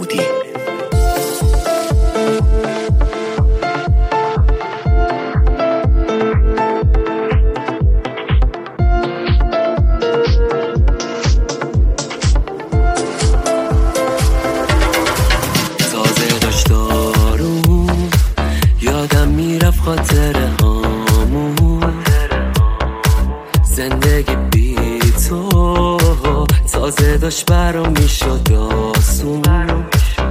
محمودی. تازه داشت دارون یادم میرفت خاطره هامون، زندگی بی تو تازه داشت برام میشد آسون.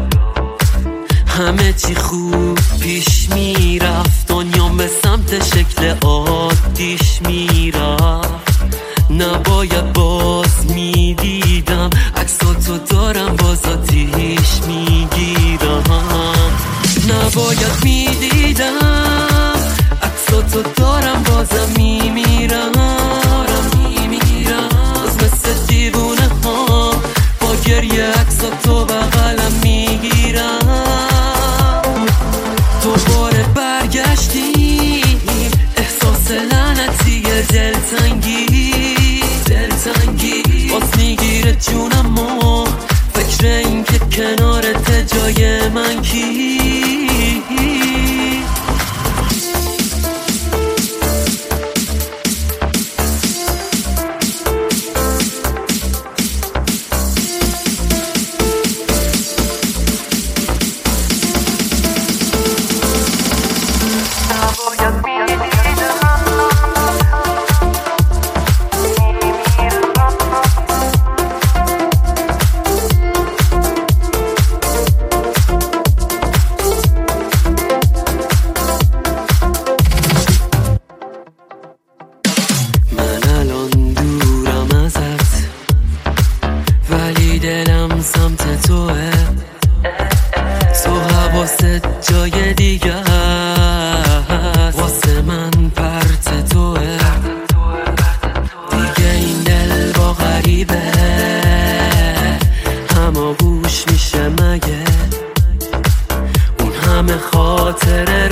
همه چی خوب پیش میرفت، دنیام به سمت شکل عادیش میرفت. نباید باز میدیدم عکساتو دارم باز آتیش میگیرم. نباید میدیدم عکساتو دارم بازم میمیرم. باز مثل دیوونه ها با گریه عکساتو بغلم میگیرم. دوباره برگشتیم احساس لعنتی دلتنگی باز میگیره جونم و فکر این که کنارت جای من کی. دلم سمت توه، تو حواست جای دیگه هست، واسه من پرت توه. دیگه این دل با غریبه هماگوش میشه مگه؟ اون همه خاطر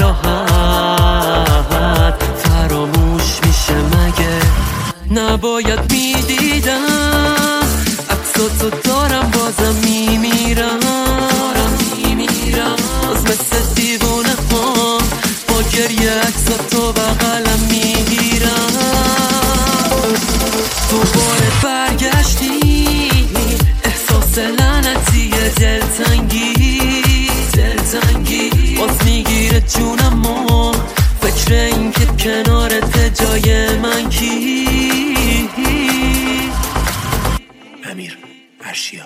راحت فراموش میشه مگه؟ نباید میدیدم عکساتو دارم بازم میمیرم. باز مثل دیوونه ها با گریه عکساتو بغلم میگیرم. دوباره برگشتی احساس لعنتی دلتنگی باز میگیره جونم و فکر این که کنارت جای من کی. امیر ارشیا.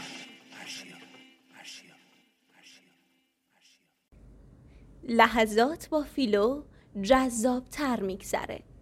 لحظات با فیلو جذاب تر میگذره.